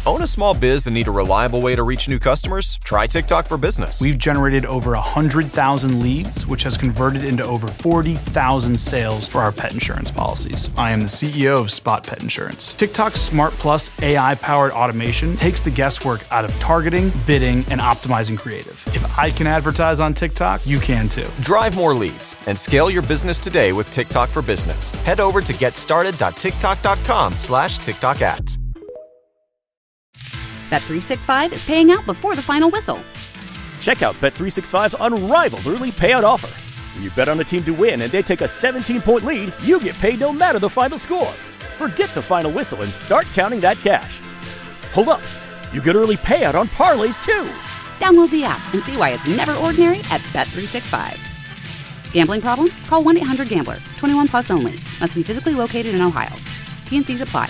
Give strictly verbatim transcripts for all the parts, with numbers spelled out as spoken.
Own a small biz and need a reliable way to reach new customers? Try TikTok for Business. We've generated over one hundred thousand leads, which has converted into over forty thousand sales for our pet insurance policies. I am the C E O of Spot Pet Insurance. TikTok's Smart Plus A I-powered automation takes the guesswork out of targeting, bidding, and optimizing creative. If I can advertise on TikTok, you can too. Drive more leads and scale your business today with TikTok for Business. Head over to getstarted.tiktok.com slash TikTok ads. Bet three sixty-five is paying out before the final whistle. Check out Bet three sixty-five's unrivaled early payout offer. When you bet on a team to win and they take a seventeen-point lead, you get paid no matter the final score. Forget the final whistle and start counting that cash. Hold up. You get early payout on parlays, too. Download the app and see why it's never ordinary at Bet three sixty-five. Gambling problem? Call one eight hundred gambler. twenty-one plus only. Must be physically located in Ohio. T N Cs apply.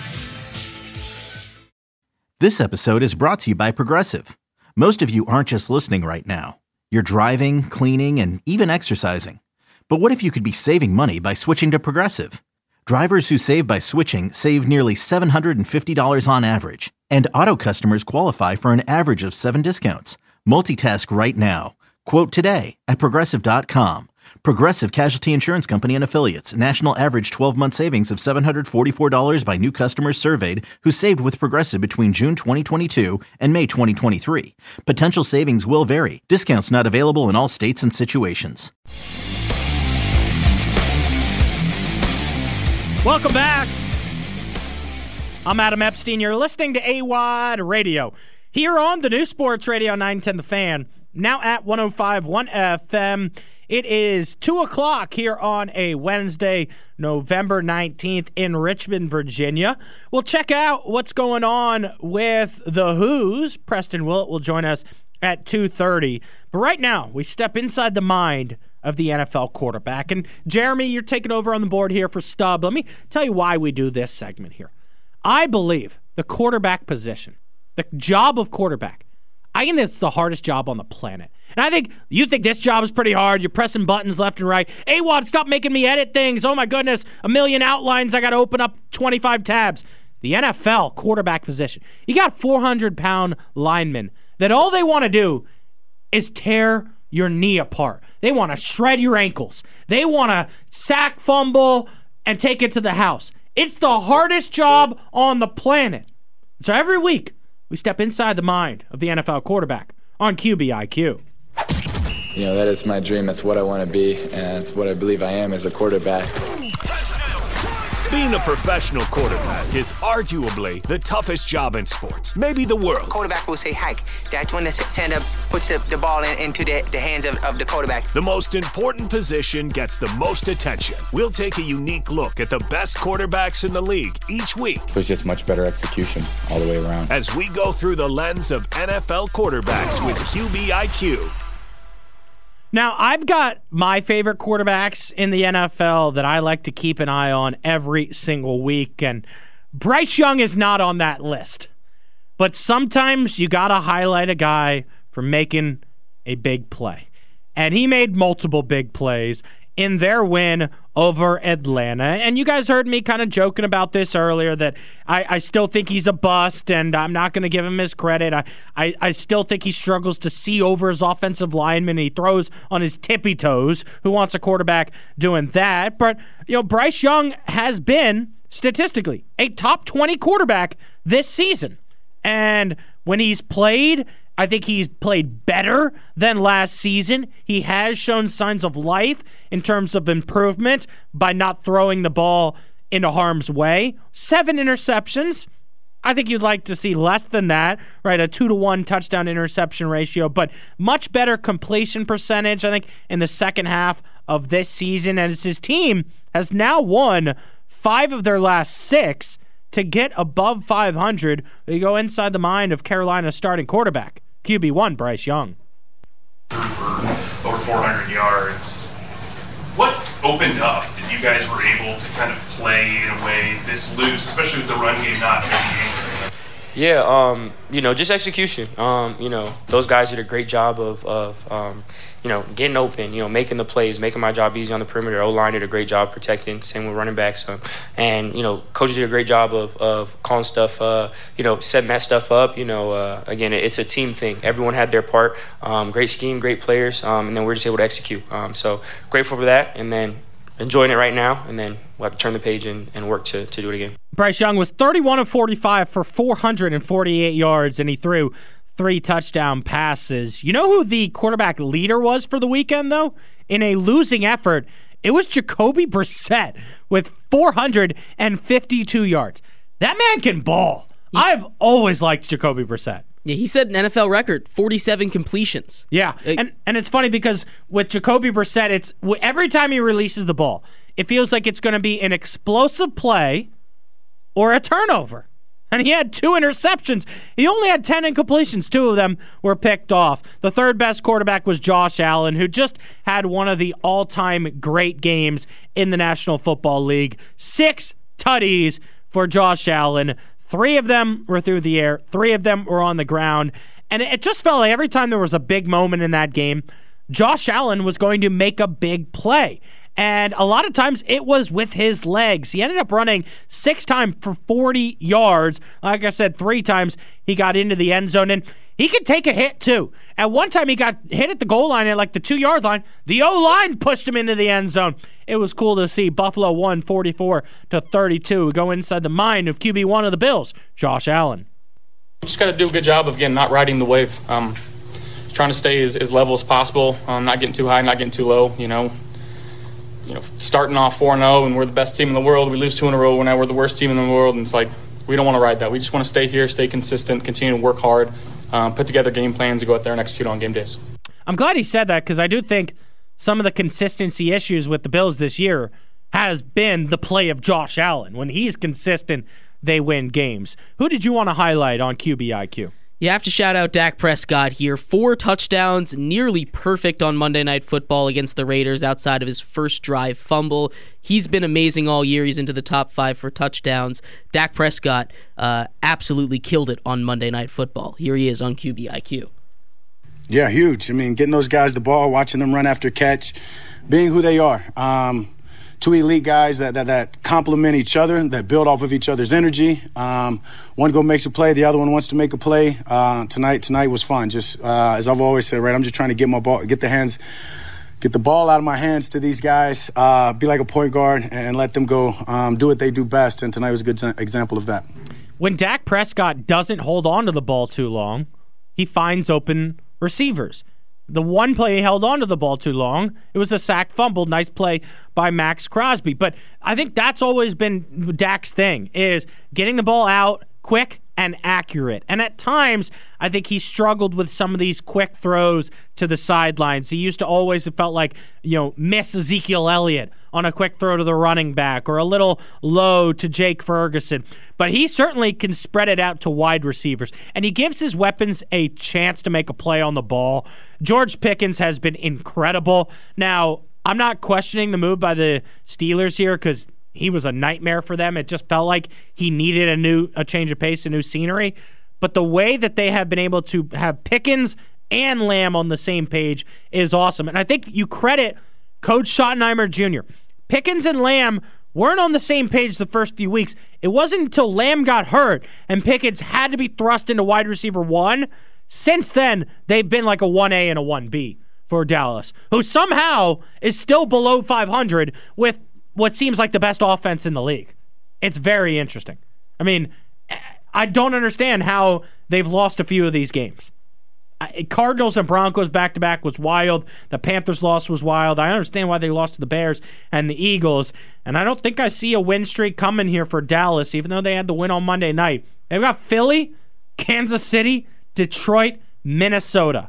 This episode is brought to you by Progressive. Most of you aren't just listening right now. You're driving, cleaning, and even exercising. But what if you could be saving money by switching to Progressive? Drivers who save by switching save nearly seven hundred fifty dollars on average. And auto customers qualify for an average of seven discounts. Multitask right now. Quote today at Progressive dot com. Progressive Casualty Insurance Company and Affiliates. National average twelve-month savings of seven hundred forty-four dollars by new customers surveyed who saved with Progressive between June twenty twenty-two and May twenty twenty-three. Potential savings will vary. Discounts not available in all states and situations. Welcome back. I'm Adam Epstein. You're listening to A-Wide Radio here on the new Sports Radio nine ten The Fan, now at one oh five point one F M. It is two o'clock here on a Wednesday, November nineteenth in Richmond, Virginia. We'll check out what's going on with the Who's. Preston Willett will join us at two thirty. But right now, we step inside the mind of the N F L quarterback. And Jeremy, you're taking over on the board here for Stubb. Let me tell you why we do this segment here. I believe the quarterback position, the job of quarterback, I think it's the hardest job on the planet. And I think you think this job is pretty hard. You're pressing buttons left and right. A-Wad, stop making me edit things. Oh, my goodness. A million outlines. I got to open up twenty-five tabs. The N F L quarterback position. You got four hundred pound linemen that all they want to do is tear your knee apart. They want to shred your ankles. They want to sack, fumble, and take it to the house. It's the hardest job on the planet. So every week, we step inside the mind of the N F L quarterback on Q B I Q. You know, that is my dream. That's what I want to be, and it's what I believe I am as a quarterback. Being a professional quarterback is arguably the toughest job in sports, maybe the world. Quarterback will say hike. That's when the center puts the, the ball in, into the, the hands of, of the quarterback. The most important position gets the most attention. We'll take a unique look at the best quarterbacks in the league each week. It was just much better execution all the way around. As we go through the lens of N F L quarterbacks with Q B I Q. Now, I've got my favorite quarterbacks in the N F L that I like to keep an eye on every single week, and Bryce Young is not on that list. But sometimes you got to highlight a guy for making a big play. And he made multiple big plays in their win over Atlanta. And you guys heard me kind of joking about this earlier, that I, I still think he's a bust, and I'm not going to give him his credit. I, I, I still think he struggles to see over his offensive lineman. He throws on his tippy toes. Who wants a quarterback doing that? But, you know, Bryce Young has been, statistically, a top twenty quarterback this season. And when he's played, I think he's played better than last season. He has shown signs of life in terms of improvement by not throwing the ball into harm's way. Seven interceptions. I think you'd like to see less than that, right? A two to one touchdown interception ratio, but much better completion percentage, I think, in the second half of this season, as his team has now won five of their last six to get above five hundred. We go inside the mind of Carolina's starting quarterback, Q B one, Bryce Young. Over four hundred yards. What opened up that you guys were able to kind of play in a way this loose, especially with the run game not maybe? Yeah, um, you know, just execution. Um, you know, those guys did a great job of, of um, you know, getting open, you know, making the plays, making my job easy on the perimeter. O-line did a great job protecting, same with running backs. Um, and, you know, coaches did a great job of, of calling stuff, uh, you know, setting that stuff up. You know, uh, again, it's a team thing. Everyone had their part. Um, great scheme, great players, um, and then we're just able to execute. Um, so grateful for that, and then enjoying it right now, and then we'll have to turn the page and, and work to, to do it again. Bryce Young was thirty-one of forty-five for four hundred forty-eight yards, and he threw three touchdown passes. You know who the quarterback leader was for the weekend, though? In a losing effort, it was Jacoby Brissett with four hundred fifty-two yards. That man can ball. He's, I've always liked Jacoby Brissett. Yeah, he set an N F L record, forty-seven completions. Yeah, it, and and it's funny because with Jacoby Brissett, it's every time he releases the ball, it feels like it's going to be an explosive play or a turnover. And he had two interceptions. He only had ten incompletions. Two of them were picked off. The third best quarterback was Josh Allen, who just had one of the all-time great games in the National Football League. Six tutties for Josh Allen. Three of them were through the air. Three of them were on the ground. And it just felt like every time there was a big moment in that game, Josh Allen was going to make a big play. And a lot of times it was with his legs. He ended up running six times for forty yards. Like I said, three times he got into the end zone. And he could take a hit, too. At one time, he got hit at the goal line at like the two-yard line. The O-line pushed him into the end zone. It was cool to see. Buffalo won forty-four to thirty-two. We go inside the mind of Q B one of the Bills, Josh Allen. Just got to do a good job of, again, not riding the wave. Um, trying to stay as, as level as possible. Um, not getting too high, not getting too low, you know. You know, starting off four and oh and we're the best team in the world. We lose two in a row when we're the worst team in the world. And it's like, we don't want to ride that. We just want to stay here, stay consistent, continue to work hard, um, put together game plans, and go out there and execute on game days. I'm glad he said that because I do think some of the consistency issues with the Bills this year has been the play of Josh Allen. When he's consistent, they win games. Who did you want to highlight on Q B I Q? You have to shout out Dak Prescott here. Four touchdowns, nearly perfect on Monday Night Football against the Raiders outside of his first drive fumble. He's been amazing all year. He's into the top five for touchdowns. Dak Prescott uh, absolutely killed it on Monday Night Football. Here he is on Q B I Q. Yeah, huge. I mean, getting those guys the ball, watching them run after catch, being who they are. Um, two elite guys that, that that complement each other, that build off of each other's energy. Um, one go makes a play, the other one wants to make a play. Uh, tonight, tonight was fun. Just uh, as I've always said, right? I'm just trying to get my ball, get the hands, get the ball out of my hands to these guys. Uh, be like a point guard and let them go um, do what they do best. And tonight was a good example of that. When Dak Prescott doesn't hold on to the ball too long, he finds open receivers. The one play he held on to the ball too long, it was a sack fumble. Nice play by Max Crosby. But I think that's always been Dak's thing, is getting the ball out quick and accurate. And at times, I think he struggled with some of these quick throws to the sidelines. He used to always have felt like, you know, miss Ezekiel Elliott on a quick throw to the running back or a little low to Jake Ferguson. But he certainly can spread it out to wide receivers. And he gives his weapons a chance to make a play on the ball. George Pickens has been incredible. Now, I'm not questioning the move by the Steelers here because he was a nightmare for them. It just felt like he needed a new a change of pace, a new scenery. But the way that they have been able to have Pickens and Lamb on the same page is awesome. And I think you credit Coach Schottenheimer Junior Pickens and Lamb weren't on the same page the first few weeks. It wasn't until Lamb got hurt and Pickens had to be thrust into wide receiver one. Since then, they've been like a one A and a one B for Dallas, who somehow is still below five hundred with what seems like the best offense in the league. It's very interesting. I mean, I don't understand how they've lost a few of these games. Cardinals and Broncos back-to-back was wild. The Panthers loss was wild. I understand why they lost to the Bears and the Eagles, and I don't think I see a win streak coming here for Dallas, even though they had the win on Monday night. They've got Philly, Kansas City, Detroit, Minnesota.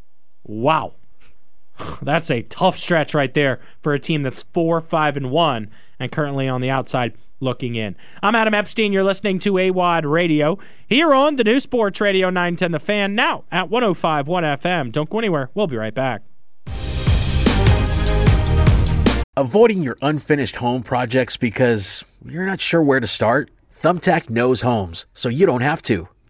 Wow. That's a tough stretch right there for a team that's four, five, and one, and currently on the outside looking in. I'm Adam Epstein. You're listening to A W O D Radio here on the new Sports Radio nine ten The Fan, now at one oh five point one F M. Don't go anywhere. We'll be right back. Avoiding your unfinished home projects because you're not sure where to start? Thumbtack knows homes, so you don't have to.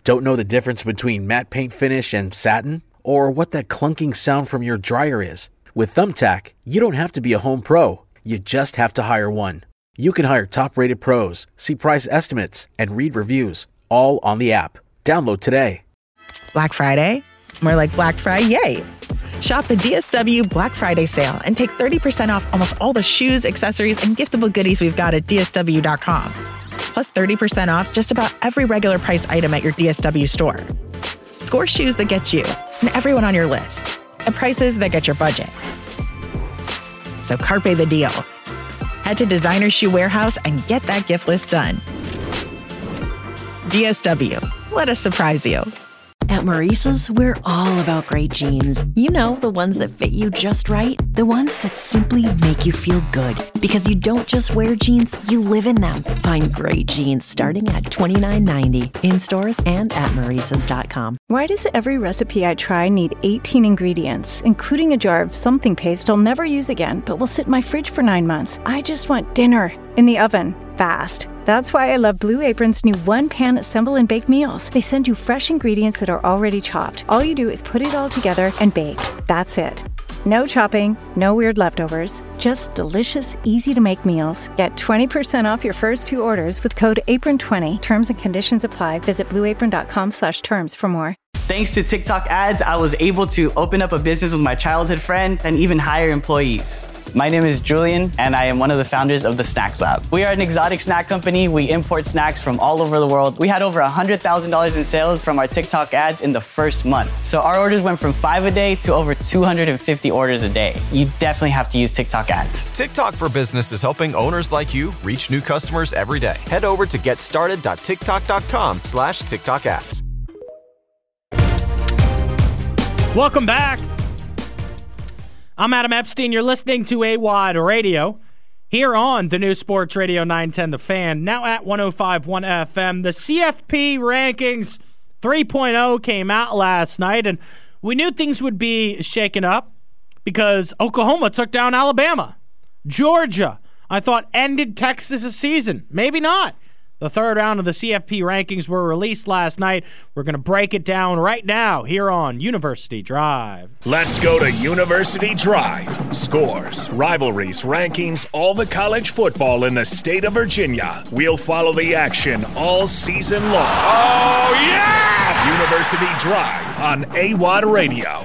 Don't know the difference between matte paint finish and satin? Or what that clunking sound from your dryer is? With Thumbtack, you don't have to be a home pro. You just have to hire one. You can hire top-rated pros, see price estimates, and read reviews, all on the app. Download today. Black Friday? More like Black Friday, yay! Shop the D S W Black Friday sale and take thirty percent off almost all the shoes, accessories, and giftable goodies we've got at D S W dot com. Plus thirty percent off just about every regular price item at your D S W store. Score shoes that get you and everyone on your list at prices that get your budget. So carpe the deal. Head to Designer Shoe Warehouse and get that gift list done. D S W. Let us surprise you. At Maurice's, we're all about great jeans. You know, the ones that fit you just right. The ones that simply make you feel good. Because you don't just wear jeans, you live in them. Find great jeans starting at twenty-nine ninety in stores and at maurices dot com. Why does every recipe I try need eighteen ingredients, including a jar of something paste I'll never use again, but will sit in my fridge for nine months? I just want dinner in the oven, fast. That's why I love Blue Apron's new one-pan assemble and bake meals. They send you fresh ingredients that are already chopped. All you do is put it all together and bake. That's it. No chopping, no weird leftovers, just delicious, easy-to-make meals. Get twenty percent off your first two orders with code apron twenty. Terms and conditions apply. Visit blue apron dot com slash terms for more. Thanks to TikTok ads, I was able to open up a business with my childhood friend and even hire employees. My name is Julian, and I am one of the founders of the Snacks Lab. We are an exotic snack company. We import snacks from all over the world. We had over one hundred thousand dollars in sales from our TikTok ads in the first month. So our orders went from five a day to over two hundred fifty orders a day. You definitely have to use TikTok ads. TikTok for Business is helping owners like you reach new customers every day. Head over to get started dot tiktok dot com slash TikTok ads. Welcome back. I'm Adam Epstein. You're listening to A W O D Radio here on the new Sports Radio nine ten The Fan, now at one oh five point one F M. The C F P rankings three point oh came out last night, and we knew things would be shaken up because Oklahoma took down Alabama. Georgia, I thought, ended Texas' season. Maybe not. The third round of the C F P rankings were released last night. We're going to break it down right now here on University Drive. Let's go to University Drive. Scores, rivalries, rankings, all the college football in the state of Virginia. We'll follow the action all season long. Oh, yeah! University Drive on A W O D Radio.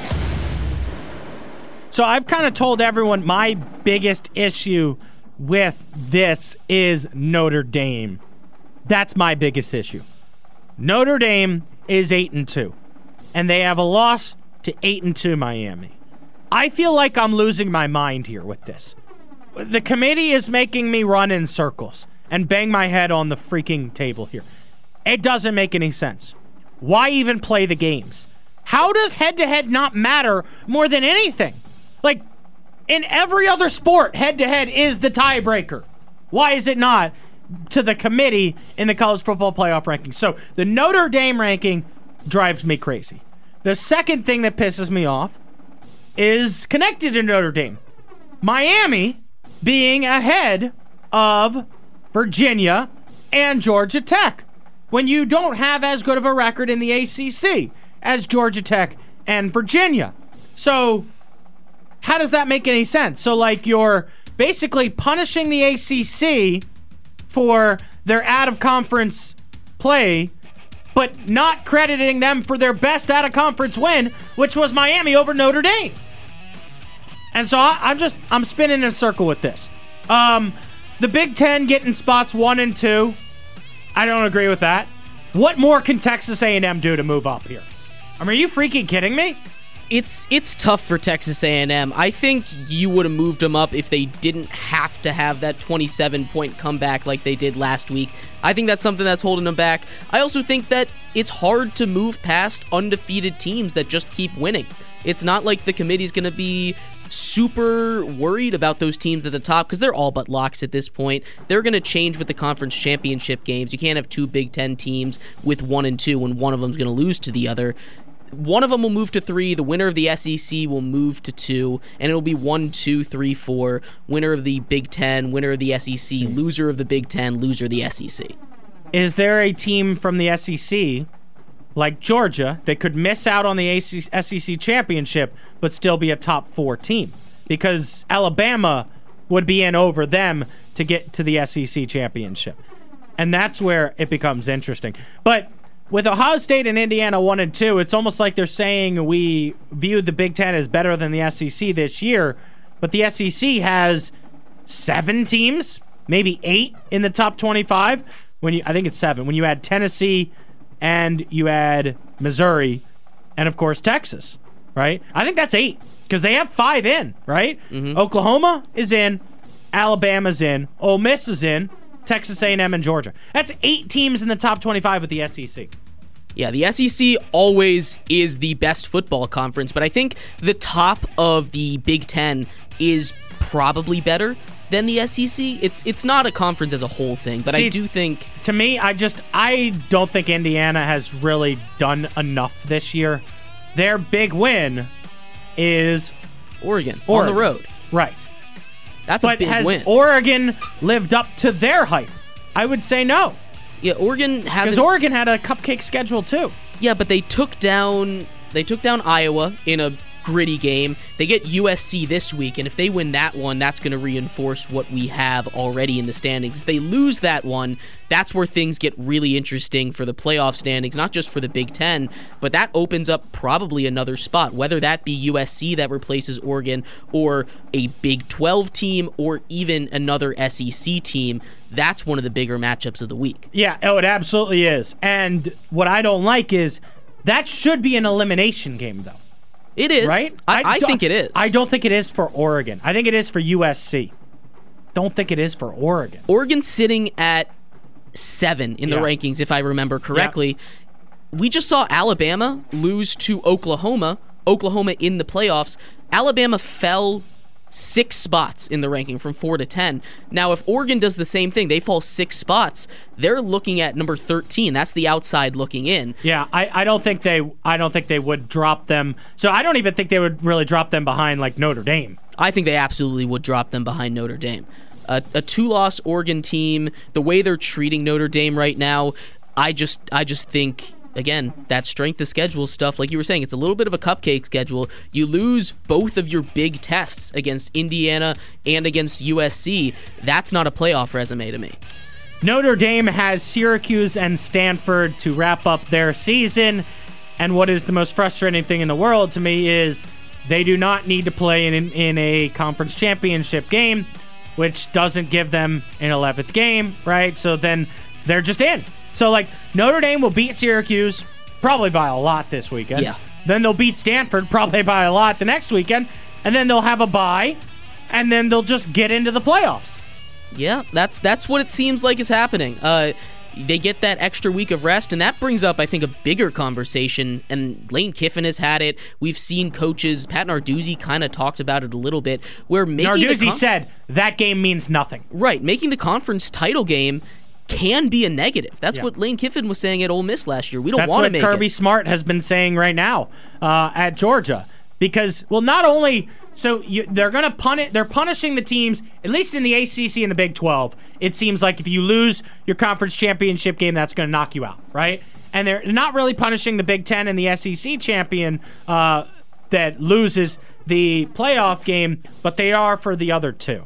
So I've kind of told everyone my biggest issue with this is Notre Dame. That's my biggest issue. Notre Dame is eight and two, and they have a loss to eight and two Miami. I feel like I'm losing my mind here with this. The committee is making me run in circles and bang my head on the freaking table here. It doesn't make any sense. Why even play the games? How does head-to-head not matter more than anything? Like, in every other sport, head-to-head is the tiebreaker. Why is it not to the committee in the college football playoff rankings? So the Notre Dame ranking drives me crazy. The second thing that pisses me off is connected to Notre Dame. Miami being ahead of Virginia and Georgia Tech when you don't have as good of a record in the A C C as Georgia Tech and Virginia. So how does that make any sense? So like you're basically punishing the A C C for their out-of-conference play, but not crediting them for their best out-of-conference win, which was Miami over Notre Dame. And so I, I'm just, I'm spinning in a circle with this. Um, the Big Ten getting spots one and two, I don't agree with that. What more can Texas A and M do to move up here? I mean, are you freaking kidding me? It's it's tough for Texas A and M. I think you would have moved them up if they didn't have to have that twenty-seven point comeback like they did last week. I think that's something that's holding them back. I also think that it's hard to move past undefeated teams that just keep winning. It's not like the committee's going to be super worried about those teams at the top because they're all but locks at this point. They're going to change with the conference championship games. You can't have two Big Ten teams with one and two when one of them's going to lose to the other. One of them will move to three. The winner of the S E C will move to two, and it'll be one, two, three, four. Winner of the Big Ten, winner of the S E C, loser of the Big Ten, loser of the S E C. Is there a team from the S E C like Georgia, they could miss out on the S E C championship but still be a top four team because Alabama would be in over them to get to the S E C championship. And that's where it becomes interesting. But with Ohio State and Indiana one and two, it's almost like they're saying we viewed the Big Ten as better than the S E C this year, but the S E C has seven teams, maybe eight in the top twenty-five. When you, I think it's seven. When you add Tennessee and you add Missouri and, of course, Texas, right? I think that's eight because they have five in, right? Mm-hmm. Oklahoma is in, Alabama's in, Ole Miss is in, Texas A and M and Georgia. That's eight teams in the top twenty-five with the S E C. Yeah, the S E C always is the best football conference, but I think the top of the Big Ten is probably better than the S E C. It's it's not a conference as a whole thing, but See, I do think... To me, I just I don't think Indiana has really done enough this year. Their big win is Oregon, Oregon. on the road. Right. That's but a big has win. Oregon lived up to their hype? I would say no. Yeah, Oregon has because Oregon had a cupcake schedule too. Yeah, but they took down they took down Iowa in a gritty game. They get U S C this week, and if they win that one, that's going to reinforce what we have already in the standings. If they lose that one, that's where things get really interesting for the playoff standings, not just for the Big Ten, but that opens up probably another spot, whether that be U S C that replaces Oregon or a Big twelve team or even another S E C team. That's one of the bigger matchups of the week. Yeah, oh, it absolutely is. And what I don't like is that should be an elimination game, though. It is. Right? I, I think it is. I don't think it is for Oregon. I think it is for U S C. Don't think it is for Oregon. Oregon's sitting at seven in the Yeah. rankings, if I remember correctly. Yeah. We just saw Alabama lose to Oklahoma. Oklahoma in the playoffs. Alabama fell six spots in the ranking from four to ten. Now, if Oregon does the same thing, they fall six spots, they're looking at number thirteen. That's the outside looking in. Yeah, I, I don't think they I don't think they would drop them. So I don't even think they would really drop them behind like Notre Dame. I think they absolutely would drop them behind Notre Dame. Uh, a two-loss Oregon team, the way they're treating Notre Dame right now, I just I just think again, that strength of schedule stuff, like you were saying, it's a little bit of a cupcake schedule. You lose both of your big tests against Indiana and against U S C. That's not a playoff resume to me. Notre Dame has Syracuse and Stanford to wrap up their season. And what is the most frustrating thing in the world to me is they do not need to play in, in a conference championship game, which doesn't give them an eleventh game, right? So then they're just in. So, like, Notre Dame will beat Syracuse probably by a lot this weekend. Yeah. Then they'll beat Stanford probably by a lot the next weekend. And then they'll have a bye. And then they'll just get into the playoffs. Yeah, that's that's what it seems like is happening. Uh, they get that extra week of rest, and that brings up, I think, a bigger conversation. And Lane Kiffin has had it. We've seen coaches, Pat Narduzzi kind of talked about it a little bit, where making Narduzzi the con- said that game means nothing. Right, making the conference title game can be a negative. That's Yeah. what Lane Kiffin was saying at Ole Miss last year. We don't want to make That's what Kirby it. Smart has been saying right now uh, at Georgia. Because, well, not only so you, they're going to punish, they're punishing the teams, at least in the A C C and the Big twelve. It seems like if you lose your conference championship game, that's going to knock you out, right? And they're not really punishing the Big Ten and the S E C champion uh, that loses the playoff game, but they are for the other two.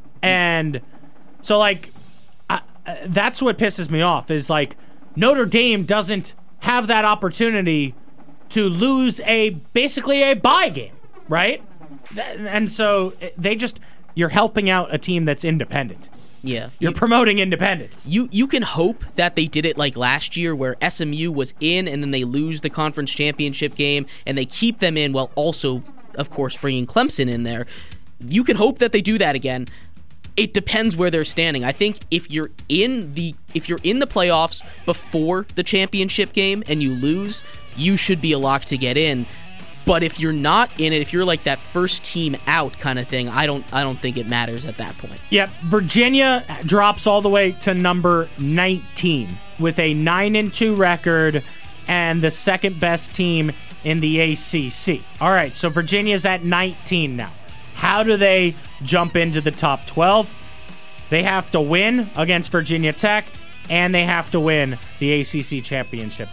And so, like, I, uh, that's what pisses me off is, like, Notre Dame doesn't have that opportunity to lose a basically a bye game, right? And so they just you're helping out a team that's independent. Yeah. You're You- promoting independence. You you can hope that they did it like last year where S M U was in and then they lose the conference championship game and they keep them in while also, of course, bringing Clemson in there. You can hope that they do that again. It depends where they're standing. I think if you're in the if you're in the playoffs before the championship game and you lose, you should be a lock to get in. But if you're not in it, if you're like that first team out kind of thing, I don't I don't think it matters at that point. Yep, Virginia drops all the way to number nineteen with a nine and two record and the second best team in the A C C. All right, so Virginia's at nineteen now. How do they jump into the top twelve? They have to win against Virginia Tech, and they have to win the A C C championship game.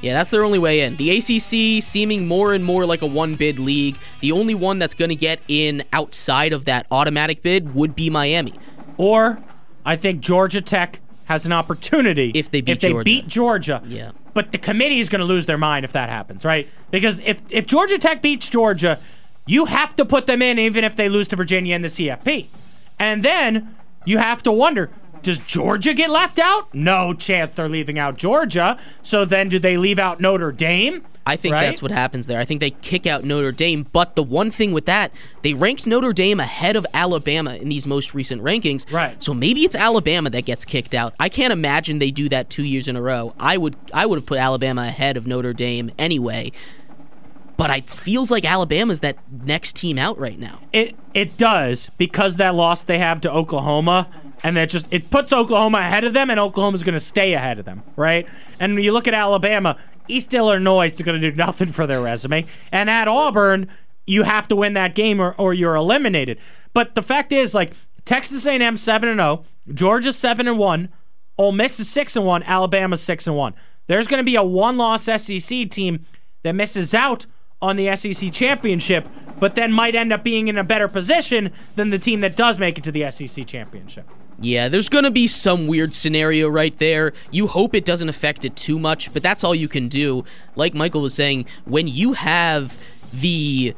Yeah, that's their only way in. The A C C seeming more and more like a one-bid league. The only one that's going to get in outside of that automatic bid would be Miami. Or I think Georgia Tech has an opportunity if they beat if they Georgia. beat Georgia. Yeah. But the committee is going to lose their mind if that happens, right? Because if, if Georgia Tech beats Georgia, you have to put them in even if they lose to Virginia in the C F P. And then you have to wonder, does Georgia get left out? No chance they're leaving out Georgia. So then do they leave out Notre Dame? I think right? that's what happens there. I think they kick out Notre Dame. But the one thing with that, they ranked Notre Dame ahead of Alabama in these most recent rankings. Right. So maybe it's Alabama that gets kicked out. I can't imagine they do that two years in a row. I would I would have put Alabama ahead of Notre Dame anyway. But it feels like Alabama's that next team out right now. It it does, because that loss they have to Oklahoma, and that just it puts Oklahoma ahead of them, and Oklahoma's going to stay ahead of them, right? And when you look at Alabama, East Illinois is going to do nothing for their resume. And at Auburn, you have to win that game or, or you're eliminated. But the fact is, like, Texas A and M seven and oh, Georgia seven and one, Ole Miss is six and one, Alabama six and one. There's going to be a one-loss S E C team that misses out on the S E C championship, but then might end up being in a better position than the team that does make it to the S E C championship. Yeah, there's going to be some weird scenario right there. You hope it doesn't affect it too much, but that's all you can do. Like Michael was saying, when you have the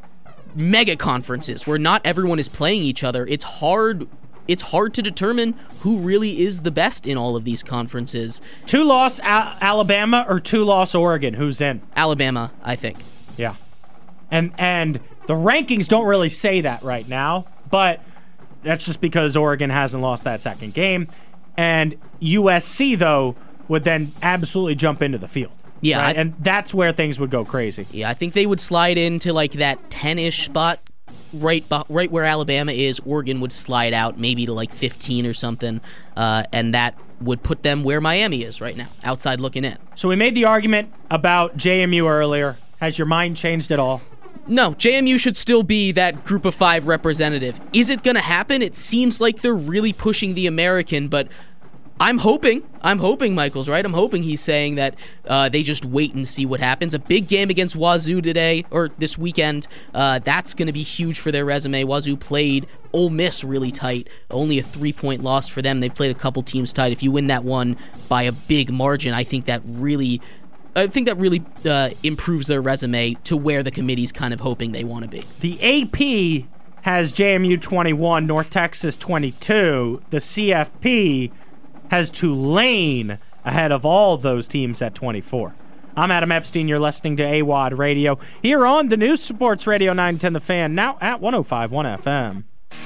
mega conferences where not everyone is playing each other, it's hard it's hard to determine who really is the best in all of these conferences. Two-loss Al- Alabama or two-loss Oregon, who's in? Alabama, I think. Yeah. And and the rankings don't really say that right now, but that's just because Oregon hasn't lost that second game. And U S C, though, would then absolutely jump into the field. Yeah. Right? I, and that's where things would go crazy. Yeah, I think they would slide into like that ten-ish spot right right where Alabama is. Oregon would slide out maybe to like fifteen or something, uh, and that would put them where Miami is right now, outside looking in. So we made the argument about J M U earlier. Has your mind changed at all? No, J M U should still be that group of five representative. Is it going to happen? It seems like they're really pushing the American, but I'm hoping, I'm hoping Michael's right. I'm hoping he's saying that uh, they just wait and see what happens. A big game against Wazoo today, or this weekend, uh, that's going to be huge for their resume. Wazoo played Ole Miss really tight. Only a three-point loss for them. They've played a couple teams tight. If you win that one by a big margin, I think that really... I think that really uh, improves their resume to where the committee's kind of hoping they want to be. The A P has J M U twenty-one, North Texas twenty-two. The C F P has Tulane ahead of all those teams at twenty-four. I'm Adam Epstein. You're listening to A W O D Radio here on the News Sports Radio nine ten The Fan, now at one oh five point one F M.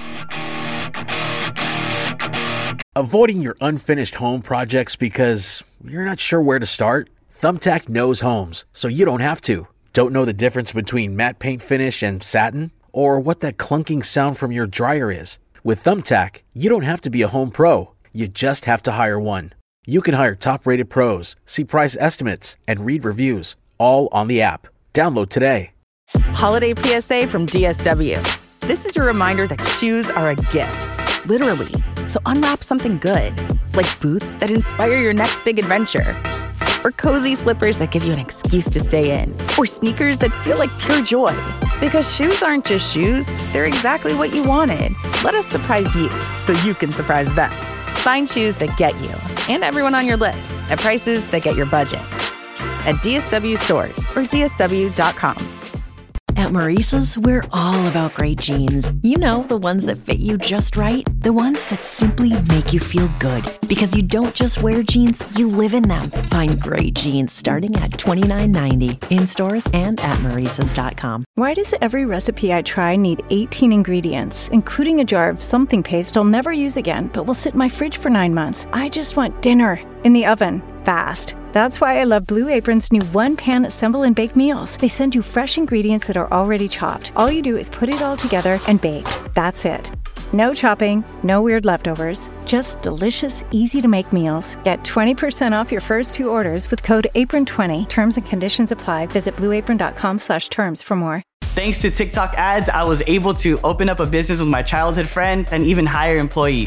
Avoiding your unfinished home projects because you're not sure where to start? Thumbtack knows homes, so you don't have to. Don't know the difference between matte paint finish and satin? Or what that clunking sound from your dryer is? With Thumbtack, you don't have to be a home pro. You just have to hire one. You can hire top-rated pros, see price estimates, and read reviews, all on the app. Download today. Holiday P S A from D S W. This is your reminder that shoes are a gift, literally. So unwrap something good, like boots that inspire your next big adventure. Or cozy slippers that give you an excuse to stay in. Or sneakers that feel like pure joy. Because shoes aren't just shoes, they're exactly what you wanted. Let us surprise you, so you can surprise them. Find shoes that get you, and everyone on your list, at prices that get your budget. At D S W stores or D S W dot com. At Maurice's, we're all about great jeans. You know, the ones that fit you just right. The ones that simply make you feel good. Because you don't just wear jeans, you live in them. Find great jeans starting at twenty-nine ninety in stores and at maurices dot com. Why does every recipe I try need eighteen ingredients, including a jar of something paste I'll never use again, but will sit in my fridge for nine months? I just want dinner in the oven, fast. That's why I love Blue Apron's new one-pan assemble and bake meals. They send you fresh ingredients that are already chopped. All you do is put it all together and bake. That's it. No chopping, no weird leftovers. Just delicious, easy-to-make meals. Get twenty percent off your first two orders with code apron twenty. Terms and conditions apply. Visit blue apron dot com slash terms for more. Thanks to TikTok ads, I was able to open up a business with my childhood friend and even hire employees.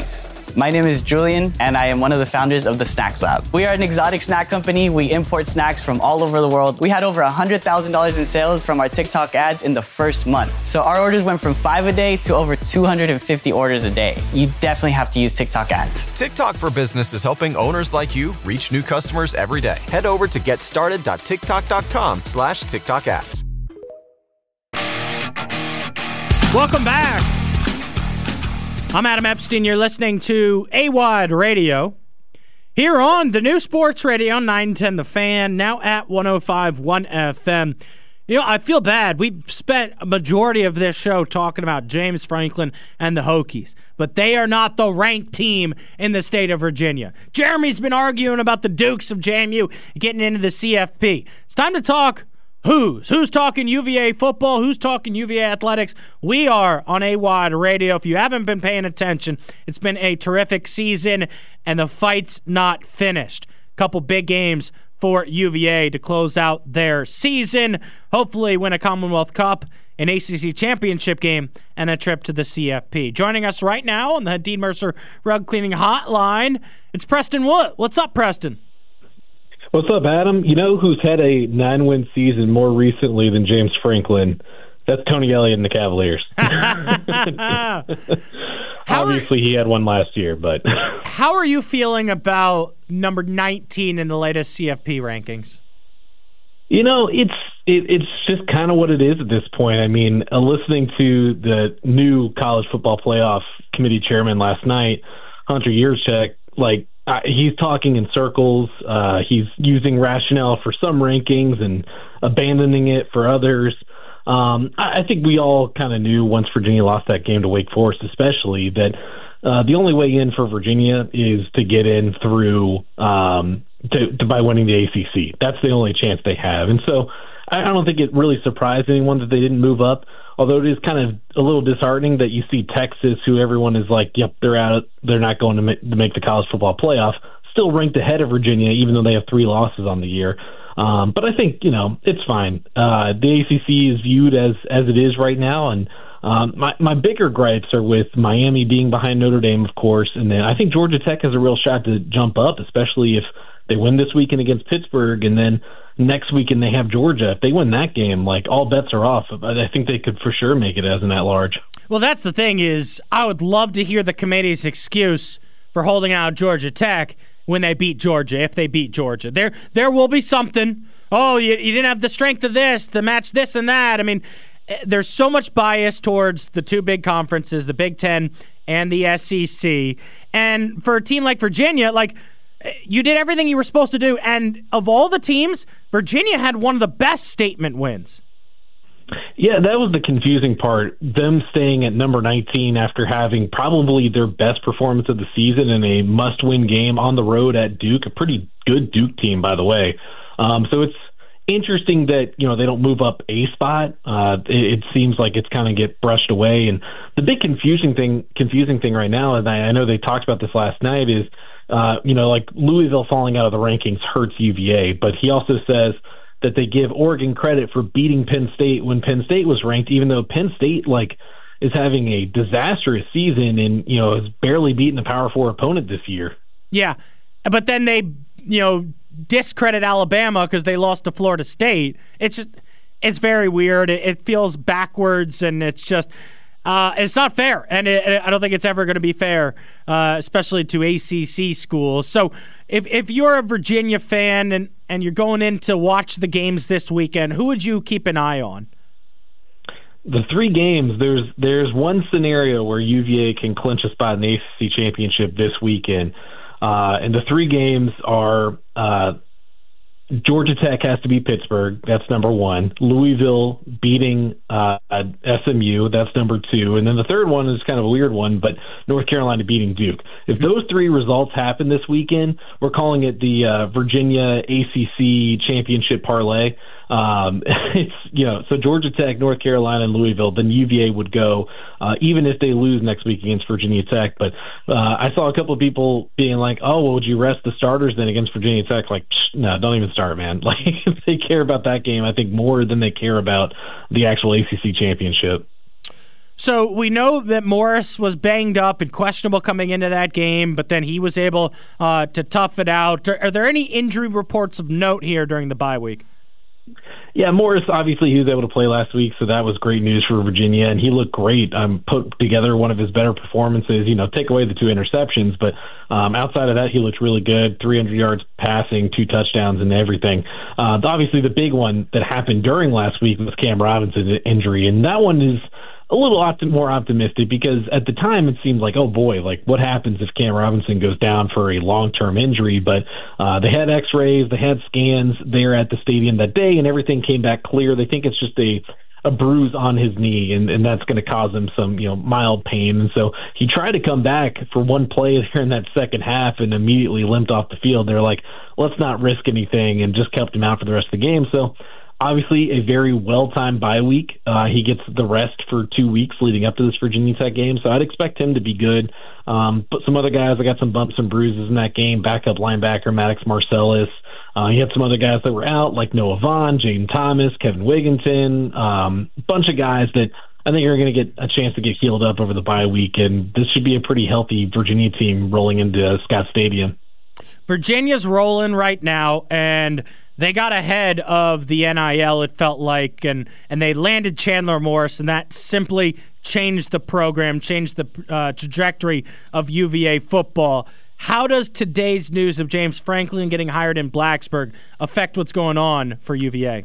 My name is Julian, and I am one of the founders of the Snacks Lab. We are an exotic snack company. We import snacks from all over the world. We had over one hundred thousand dollars in sales from our TikTok ads in the first month. So our orders went from five a day to over two hundred fifty orders a day. You definitely have to use TikTok ads. TikTok for Business is helping owners like you reach new customers every day. Head over to getstarted.tiktok.com slash TikTok ads. Welcome back. I'm Adam Epstein. You're listening to A W O D Radio here on the new Sports Radio nine ten The Fan, now at one oh five point one F M. You know, I feel bad. We've spent a majority of this show talking about James Franklin and the Hokies, but they are not the ranked team in the state of Virginia. Jeremy's been arguing about the Dukes of J M U getting into the C F P. It's time to talk Who's? Who's talking U V A football? Who's talking U V A athletics? We are on A W O D Radio. If you haven't been paying attention, it's been a terrific season, and the fight's not finished. Couple big games for U V A to close out their season. Hopefully win a Commonwealth Cup, an A C C championship game, and a trip to the C F P. Joining us right now on the Dean Mercer Rug Cleaning Hotline, it's Preston Wood. What's up, Preston? What's up, Adam? You know who's had a nine-win season more recently than James Franklin? That's Tony Elliott and the Cavaliers. Obviously, he had one last year, but... How are you feeling about number nineteen in the latest C F P rankings? You know, it's it, it's just kind of what it is at this point. I mean, uh, listening to the new college football playoff committee chairman last night, Hunter Yurchek, like, Uh, he's talking in circles. Uh, he's using rationale for some rankings and abandoning it for others. Um, I, I think we all kind of knew once Virginia lost that game to Wake Forest, especially, that uh, the only way in for Virginia is to get in through um, to, to by winning the A C C. That's the only chance they have. And so I, I don't think it really surprised anyone that they didn't move up. Although it is kind of a little disheartening that you see Texas, who everyone is like, yep, they're out, they're not going to make, to make the college football playoff, still ranked ahead of Virginia, even though they have three losses on the year. Um, but I think, you know, it's fine. Uh, the A C C is viewed as as it is right now, and um, my my bigger gripes are with Miami being behind Notre Dame, of course, and then I think Georgia Tech has a real shot to jump up, especially if they win this weekend against Pittsburgh, and then next weekend they have Georgia. If they win that game, like, all bets are off. But I think they could for sure make it as an at-large. Well, that's the thing is, I would love to hear the committee's excuse for holding out Georgia Tech when they beat Georgia, if they beat Georgia. There there will be something. Oh, you, you didn't have the strength of this, the match this and that. I mean, there's so much bias towards the two big conferences, the Big Ten and the S E C. And for a team like Virginia, like, you did everything you were supposed to do, and of all the teams, Virginia had one of the best statement wins. Yeah, that was the confusing part. Them staying at number nineteen after having probably their best performance of the season in a must-win game on the road at Duke, a pretty good Duke team, by the way. Um, so it's interesting that, you know, they don't move up a spot. Uh, it, it seems like it's kind of get brushed away. And the big confusing thing, confusing thing right now, and I, I know they talked about this last night, is Uh, you know, like Louisville falling out of the rankings hurts U V A, but he also says that they give Oregon credit for beating Penn State when Penn State was ranked, even though Penn State, like, is having a disastrous season and, you know, has barely beaten a Power Four opponent this year. Yeah, but then they, you know, discredit Alabama because they lost to Florida State. It's just, it's very weird. It, it feels backwards, and it's just... Uh, it's not fair, and it, I don't think it's ever going to be fair, uh, especially to A C C schools. So if if you're a Virginia fan and, and you're going in to watch the games this weekend, who would you keep an eye on? The three games, there's there's one scenario where U V A can clinch a spot in the A C C championship this weekend, uh, and the three games are uh, Georgia Tech has to beat Pittsburgh. That's number one. Louisville beating uh, S M U. That's number two. And then the third one is kind of a weird one, but North Carolina beating Duke. If those three results happen this weekend, we're calling it the uh, Virginia A C C Championship Parlay. Um, it's, you know, so Georgia Tech, North Carolina, and Louisville, then U V A would go, uh, even if they lose next week against Virginia Tech. But uh, I saw a couple of people being like, oh, well, would you rest the starters then against Virginia Tech? Like, psh, no, don't even start, man. Like, if they care about that game, I think more than they care about the actual A C C championship. So we know that Morris was banged up and questionable coming into that game, but then he was able uh, to tough it out. Are, are there any injury reports of note here during the bye week? Yeah, Morris, obviously he was able to play last week, so that was great news for Virginia, and he looked great. Um, put together one of his better performances, you know, take away the two interceptions, but um, outside of that, he looked really good, three hundred yards passing, two touchdowns and everything. Uh, obviously the big one that happened during last week was Cam Robinson's injury, and that one is a little optim- more optimistic because at the time it seemed like, oh boy, like what happens if Cam Robinson goes down for a long-term injury? But uh, they had x-rays, they had scans there at the stadium that day, and everything came back clear. They think it's just a a bruise on his knee, and, and that's going to cause him some, you know, mild pain. And so he tried to come back for one play there in that second half and immediately limped off the field. They're like, let's not risk anything, and just kept him out for the rest of the game. So obviously, a very well-timed bye week. Uh, he gets the rest for two weeks leading up to this Virginia Tech game, so I'd expect him to be good. Um, but some other guys, I got some bumps and bruises in that game. Backup linebacker Maddox Marcellus. Uh, you had some other guys that were out, like Noah Vaughn, Jaden Thomas, Kevin Wigginton, um, a bunch of guys that I think are going to get a chance to get healed up over the bye week, and this should be a pretty healthy Virginia team rolling into Scott Stadium. Virginia's rolling right now, and they got ahead of the N I L, it felt like, and, and they landed Chandler Morris, and that simply changed the program, changed the uh, trajectory of U V A football. How does today's news of James Franklin getting hired in Blacksburg affect what's going on for U V A?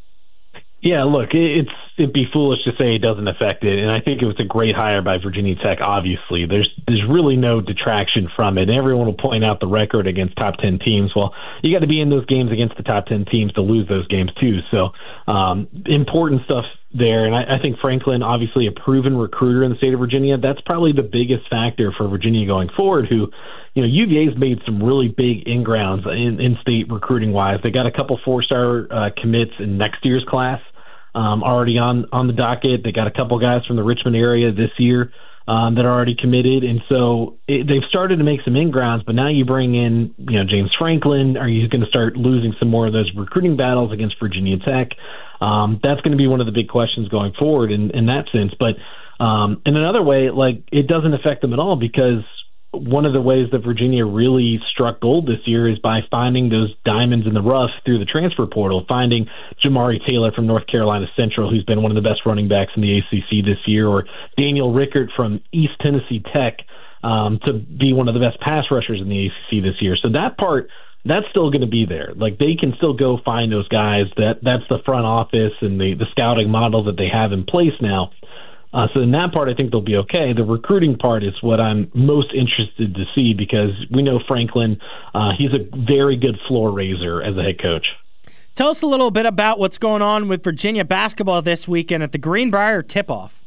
Yeah, look, it's it'd be foolish to say it doesn't affect it, and I think it was a great hire by Virginia Tech. Obviously, there's there's really no detraction from it. Everyone will point out the record against top ten teams. Well, you got to be in those games against the top ten teams to lose those games too. So um, important stuff there, and I, I think Franklin, obviously a proven recruiter in the state of Virginia, that's probably the biggest factor for Virginia going forward. Who, you know, U V A's made some really big in-grounds in, in-state recruiting-wise. They got a couple four-star uh, commits in next year's class. Um, already on, on the docket. They got a couple guys from the Richmond area this year um, that are already committed. And so it, they've started to make some in-grounds, but now you bring in, you know, James Franklin. Are you going to start losing some more of those recruiting battles against Virginia Tech? Um, that's going to be one of the big questions going forward in, in that sense. But um, in another way, like, it doesn't affect them at all, because one of the ways that Virginia really struck gold this year is by finding those diamonds in the rough through the transfer portal, finding Jamari Taylor from North Carolina Central, who's been one of the best running backs in the A C C this year, or Daniel Rickert from East Tennessee Tech um, to be one of the best pass rushers in the A C C this year. So that part, that's still going to be there. Like, they can still go find those guys. That That's the front office and the, the scouting model that they have in place now. Uh, so in that part, I think they'll be okay. The recruiting part is what I'm most interested to see, because we know Franklin, uh, he's a very good floor raiser as a head coach. Tell us a little bit about what's going on with Virginia basketball this weekend at the Greenbrier tip-off.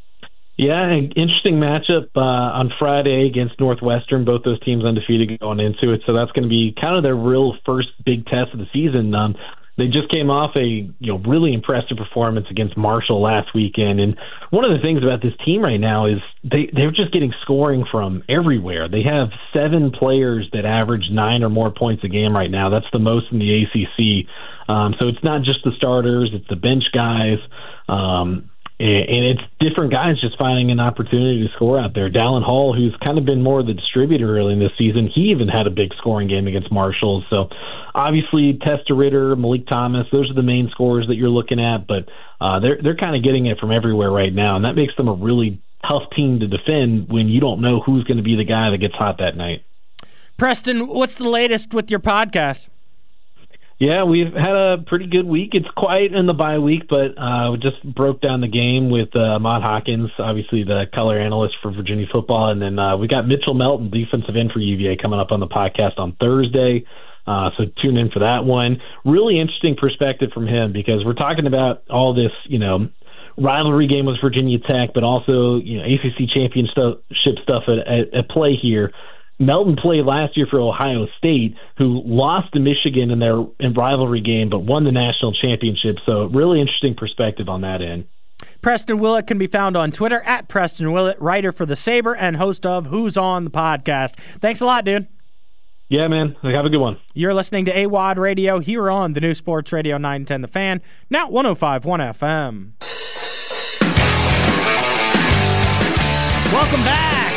Yeah, an interesting matchup uh, on Friday against Northwestern. Both those teams undefeated going into it, so that's going to be kind of their real first big test of the season. Um, They just came off a you know really impressive performance against Marshall last weekend, and one of the things about this team right now is they they're just getting scoring from everywhere. They have seven players that average nine or more points a game right now. That's the most in the A C C. Um, so it's not just the starters; it's the bench guys. Um, And it's different guys just finding an opportunity to score out there. Dallin Hall, who's kind of been more of the distributor early in this season, he even had a big scoring game against Marshall. So obviously Testa Ritter, Malik Thomas, those are the main scorers that you're looking at. But uh, they're they're kind of getting it from everywhere right now, and that makes them a really tough team to defend when you don't know who's going to be the guy that gets hot that night. Preston, what's the latest with your podcast? Yeah, we've had a pretty good week. It's quiet in the bye week, but uh, we just broke down the game with uh, Ahmad Hawkins, obviously the color analyst for Virginia football. And then uh, we got Mitchell Melton, defensive end for U V A, coming up on the podcast on Thursday. Uh, so tune in for that one. Really interesting perspective from him, because we're talking about all this, you know, rivalry game with Virginia Tech, but also, you know, A C C championship stuff at, at, at play here. Melton played last year for Ohio State, who lost to Michigan in their in rivalry game, but won the national championship. So really interesting perspective on that end. Preston Willett can be found on Twitter at Preston Willett, writer for The Saber and host of Who's on the Podcast. Thanks a lot, dude. Yeah, man. Have a good one. You're listening to A W O D Radio here on the new Sports Radio nine ten The Fan, now one oh five point one F M. Welcome back.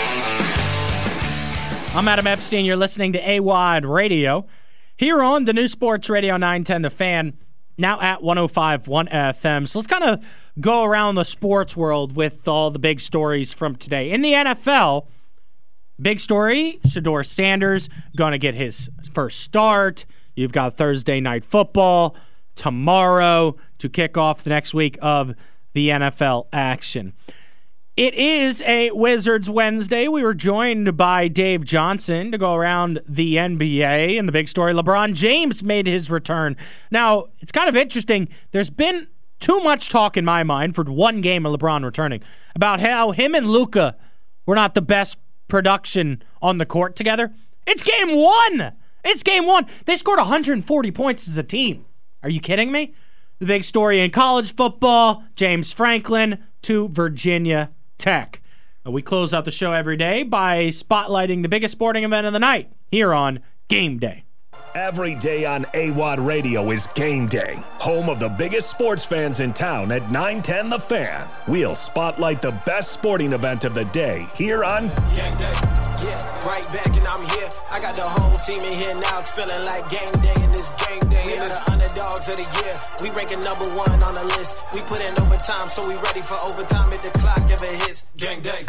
I'm Adam Epstein. You're listening to A W O D Radio here on the new Sports Radio nine ten The Fan, now at one oh five point one F M. So let's kind of go around the sports world with all the big stories from today. In the N F L, big story, Shedeur Sanders going to get his first start. You've got Thursday Night Football tomorrow to kick off the next week of the N F L action. It is a Wizards Wednesday. We were joined by Dave Johnson to go around the N B A, and the big story, LeBron James made his return. Now, it's kind of interesting. There's been too much talk in my mind for one game of LeBron returning about how him and Luka were not the best production on the court together. It's game one. It's game one. They scored one hundred forty points as a team. Are you kidding me? The big story in college football, James Franklin to Virginia Tech. We close out the show every day by spotlighting the biggest sporting event of the night here on Game Day. Every day on A W O D Radio is Game Day, home of the biggest sports fans in town at nine ten The Fan. We'll spotlight the best sporting event of the day here on Game Day. Yeah, right back and I'm here. I got the whole team in here now. It's feeling like game day and it's game day. We are the underdogs of the year. We ranking number one on the list. We put in overtime, so we ready for overtime if the clock ever hits. Game day.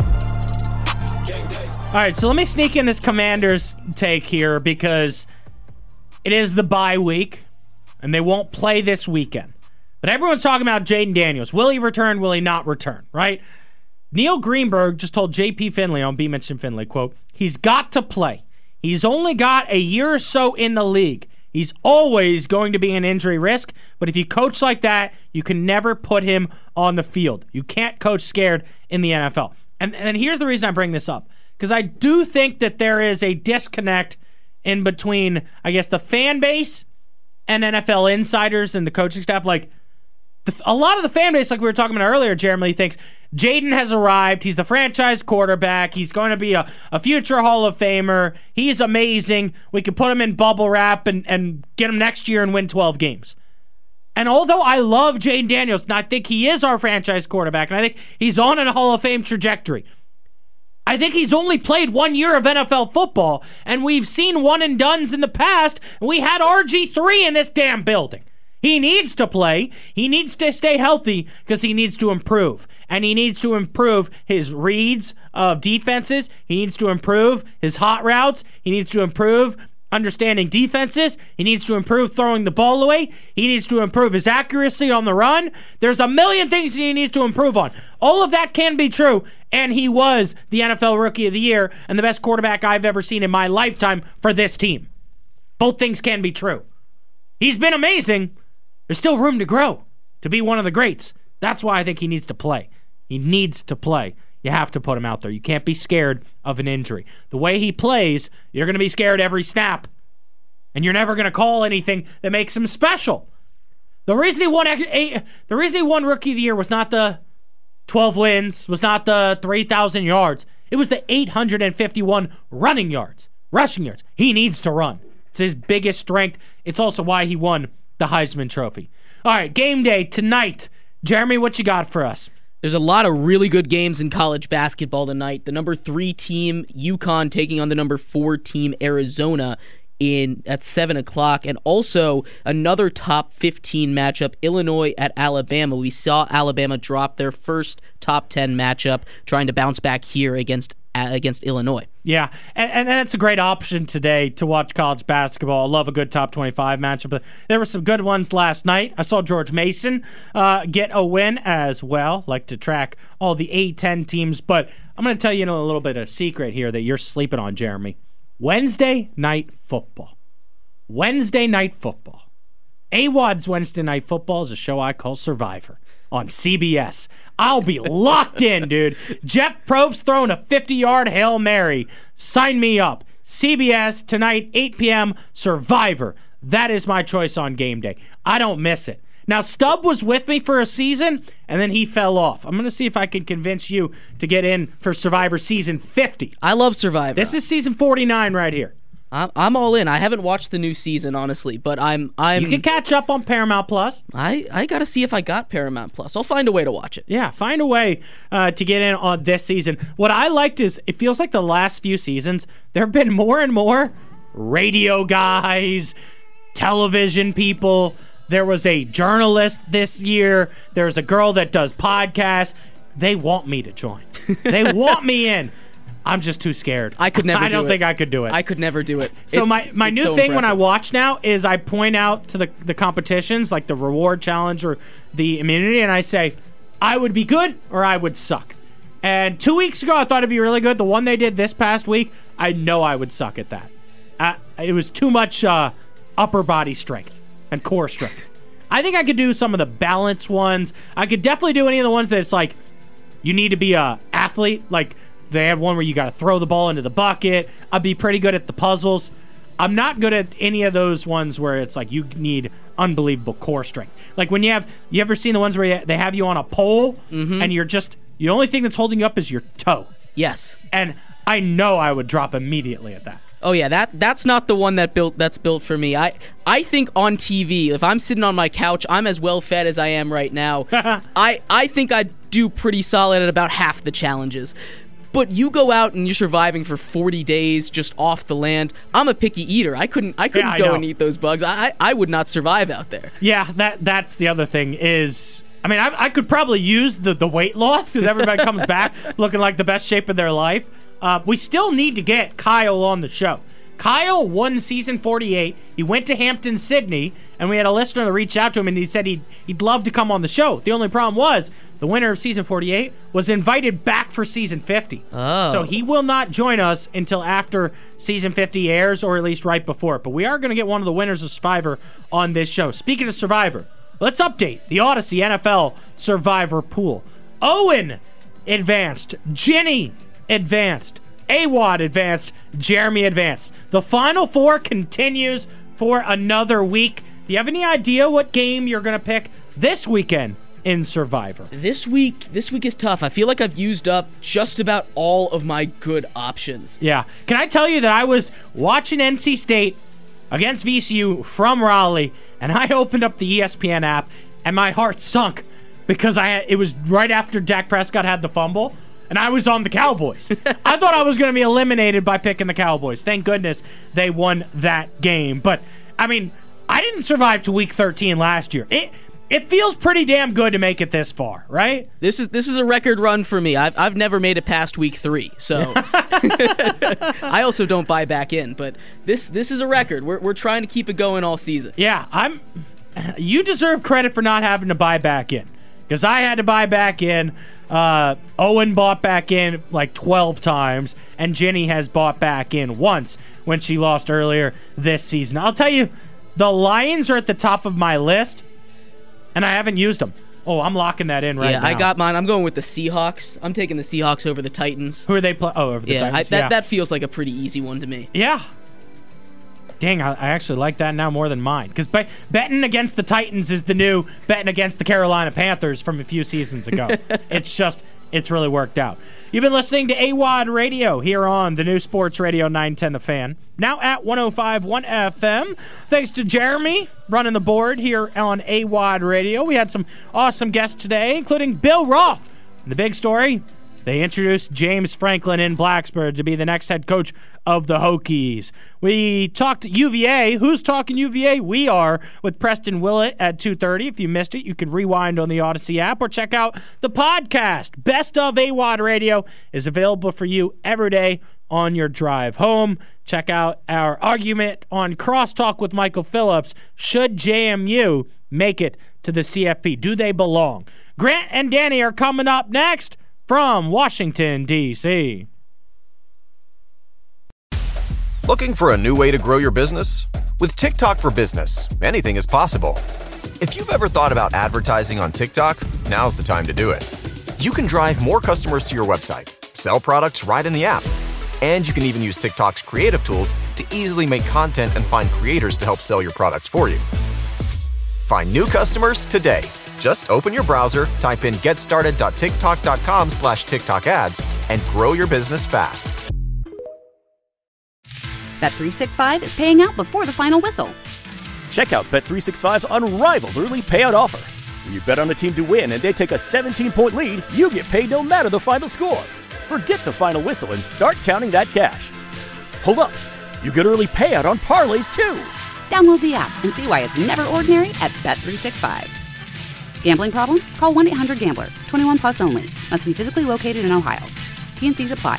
Game day. All right, so let me sneak in this Commanders take here because it is the bye week, and they won't play this weekend. But everyone's talking about Jaden Daniels. Will he return? Will he not return? Right? Neil Greenberg just told J P Finley on B. Mitch and Finley, quote, he's got to play. He's only got a year or so in the league. He's always going to be an injury risk, but if you coach like that, you can never put him on the field. You can't coach scared in the N F L. And, and here's the reason I bring this up, because I do think that there is a disconnect in between, I guess, the fan base and N F L insiders and the coaching staff. Like, the, a lot of the fan base, like we were talking about earlier, Jeremy, thinks Jaden has arrived. He's the franchise quarterback. He's going to be a, a future Hall of Famer. He's amazing. We could put him in bubble wrap and, and get him next year and win twelve games. And although I love Jaden Daniels, and I think he is our franchise quarterback, and I think he's on a Hall of Fame trajectory, I think he's only played one year of N F L football, and we've seen one and dones in the past. We had R G three in this damn building. He needs to play. He needs to stay healthy because he needs to improve. And he needs to improve his reads of defenses. He needs to improve his hot routes. He needs to improve understanding defenses. He needs to improve throwing the ball away. He needs to improve his accuracy on the run. There's a million things he needs to improve on. All of that can be true, and he was the N F L Rookie of the Year and the best quarterback I've ever seen in my lifetime for this team. Both things can be true. He's been amazing. There's still room to grow, to be one of the greats. That's why I think he needs to play. He needs to play. You have to put him out there. You can't be scared of an injury. The way he plays, you're going to be scared every snap. And you're never going to call anything that makes him special. The reason he won the reason he won Rookie of the Year was not the twelve wins, was not the three thousand yards. It was the eight hundred fifty-one running yards, rushing yards. He needs to run. It's his biggest strength. It's also why he won the Heisman Trophy. All right, game day tonight. Jeremy, what you got for us? There's a lot of really good games in college basketball tonight. The number three team, UConn, taking on the number four team, Arizona, in at seven o'clock. And also another top fifteen matchup, Illinois at Alabama. We saw Alabama drop their first top ten matchup, trying to bounce back here against uh, against Illinois. Yeah, and, and that's a great option today to watch college basketball. I love a good top twenty-five matchup. But there were some good ones last night. I saw George Mason uh, get a win as well. Like to track all the A ten teams. But I'm going to tell you, you know, a little bit of secret here that you're sleeping on, Jeremy. Wednesday Night Football. Wednesday Night Football. A W O D's Wednesday Night Football is a show I call Survivor on C B S. I'll be locked in, dude. Jeff Probst throwing a fifty-yard Hail Mary. Sign me up. C B S tonight, eight p.m., Survivor. That is my choice on game day. I don't miss it. Now, Stubb was with me for a season, and then he fell off. I'm going to see if I can convince you to get in for Survivor Season fifty. I love Survivor. This is Season forty-nine right here. I'm, I'm all in. I haven't watched the new season, honestly, but I'm I'm. You can catch up on Paramount Plus. I I gotta see if I got Paramount Plus. I'll find a way to watch it. Yeah, find a way uh, to get in on this season. What I liked is it feels like the last few seasons there have been more and more radio guys, television people. There was a journalist this year. There's a girl that does podcasts. They want me to join. They want me in. I'm just too scared. I could never I do don't it. think I could do it. I could never do it. So It's- my, my it's new so thing when I impressive. watch now is I point out to the, the competitions, like the reward challenge or the immunity, and I say, I would be good or I would suck. And two weeks ago, I thought it'd be really good. The one they did this past week, I know I would suck at that. Uh, it was too much uh, upper body strength and core strength. I think I could do some of the balance ones. I could definitely do any of the ones that it's like, you need to be a athlete. Like they have one where you got to throw the ball into the bucket. I'd be pretty good at the puzzles. I'm not good at any of those ones where it's like you need unbelievable core strength. Like when you have, you ever seen the ones where you, they have you on a pole Mm-hmm. and you're just, the only thing that's holding you up is your toe. Yes. And I know I would drop immediately at that. Oh yeah, that that's not the one that built that's built for me. I I think on T V, if I'm sitting on my couch, I'm as well fed as I am right now. I I think I'd do pretty solid at about half the challenges. But you go out and you're surviving for forty days just off the land. I'm a picky eater. I couldn't I couldn't Yeah, I go know. and eat those bugs. I I I would not survive out there. Yeah, that that's the other thing is, I mean, I, I could probably use the, the weight loss because everybody comes back looking like the best shape of their life. Uh, we still need to get Kyle on the show. Kyle won season forty-eight. He went to Hampton, Sydney, and we had a listener that reached out to him, and he said he'd, he'd love to come on the show. The only problem was the winner of season forty-eight was invited back for season fifty. Oh. So he will not join us until after season fifty airs, or at least right before it. But we are going to get one of the winners of Survivor on this show. Speaking of Survivor, let's update the Odyssey N F L Survivor pool. Owen advanced. Jenny advanced. AWOD advanced. Jeremy advanced. The Final Four continues for another week. Do you have any idea what game you're going to pick this weekend in Survivor? This week this week is tough. I feel like I've used up just about all of my good options. Yeah. Can I tell you that I was watching N C State against V C U from Raleigh, and I opened up the E S P N app, and my heart sunk because I had, it was right after Dak Prescott had the fumble, and I was on the Cowboys. I thought I was going to be eliminated by picking the Cowboys. Thank goodness they won that game. But, I mean, I didn't survive to week thirteen last year. It it feels pretty damn good to make it this far, right? This is this is a record run for me. I've I've never made it past week three, so I also don't buy back in. But this this is a record. We're we're trying to keep it going all season. Yeah, I'm. You deserve credit for not having to buy back in, because I had to buy back in. Uh, Owen bought back in like twelve times, and Jenny has bought back in once when she lost earlier this season. I'll tell you, the Lions are at the top of my list, and I haven't used them. Oh, I'm locking that in right yeah, now. I got mine. I'm going with the Seahawks. I'm taking the Seahawks over the Titans. Who are they play? Oh, over the yeah, Titans. I, that yeah, that feels like a pretty easy one to me. Yeah. Dang, I, I actually like that now more than mine. Because be- betting against the Titans is the new betting against the Carolina Panthers from a few seasons ago. It's just, it's really worked out. You've been listening to A W O D Radio here on the new Sports Radio nine ten The Fan. Now at one oh five point one F M. Thanks to Jeremy running the board here on A W O D Radio. We had some awesome guests today, including Bill Roth. And the big story, they introduced James Franklin in Blacksburg to be the next head coach of the Hokies. We talked U V A. Who's talking U V A? We are, with Preston Willett at two thirty. If you missed it, you can rewind on the Odyssey app or check out the podcast. Best of A W O D Radio is available for you every day on your drive home. Check out our argument on Crosstalk with Michael Phillips. Should J M U make it to the C F P? Do they belong? Grant and Danny are coming up next from Washington, D C Looking for a new way to grow your business? With TikTok for Business, anything is possible. If you've ever thought about advertising on TikTok, now's the time to do it. You can drive more customers to your website, sell products right in the app, and you can even use TikTok's creative tools to easily make content and find creators to help sell your products for you. Find new customers today. Just open your browser, type in Bet three sixty-five is paying out before the final whistle. Check out Bet three sixty-five's unrivaled early payout offer. When you bet on a team to win and they take a seventeen-point lead, you get paid no matter the final score. Forget the final whistle and start counting that cash. Hold up. You get early payout on parlays, too. Download the app and see why it's never ordinary at Bet three sixty-five. Gambling problem? Call one eight hundred gambler. twenty-one plus only. Must be physically located in Ohio. T N Cs apply.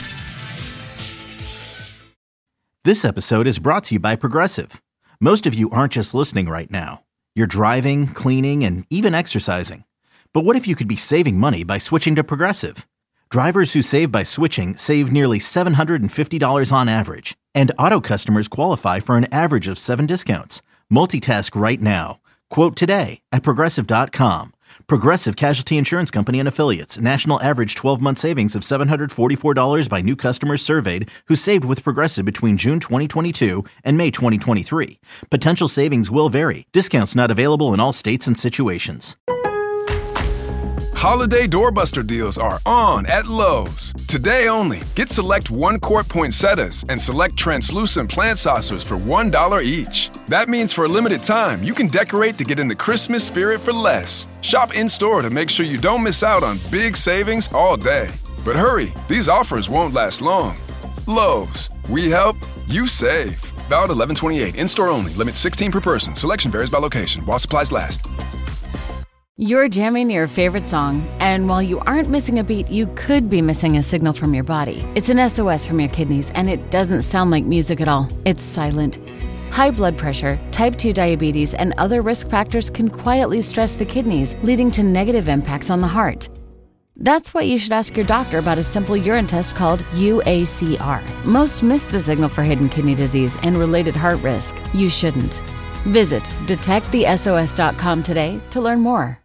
This episode is brought to you by Progressive. Most of you aren't just listening right now. You're driving, cleaning, and even exercising. But what if you could be saving money by switching to Progressive? Drivers who save by switching save nearly seven hundred fifty dollars on average. And auto customers qualify for an average of seven discounts. Multitask right now. Quote today at Progressive dot com. Progressive Casualty Insurance Company and Affiliates. National average twelve-month savings of seven hundred forty-four dollars by new customers surveyed who saved with Progressive between June twenty twenty-two and May twenty twenty-three. Potential savings will vary. Discounts not available in all states and situations. Holiday doorbuster deals are on at Lowe's. Today only, get select one-quart poinsettias and select translucent plant saucers for one dollar each. That means for a limited time, you can decorate to get in the Christmas spirit for less. Shop in-store to make sure you don't miss out on big savings all day. But hurry, these offers won't last long. Lowe's, we help, you save. Valid eleven twenty-eight, in-store only, limit sixteen per person. Selection varies by location, while supplies last. You're jamming your favorite song, and while you aren't missing a beat, you could be missing a signal from your body. It's an S O S from your kidneys, and it doesn't sound like music at all. It's silent. High blood pressure, type two diabetes, and other risk factors can quietly stress the kidneys, leading to negative impacts on the heart. That's why you should ask your doctor about a simple urine test called U A C R. Most miss the signal for hidden kidney disease and related heart risk. You shouldn't. Visit detect the S O S dot com today to learn more.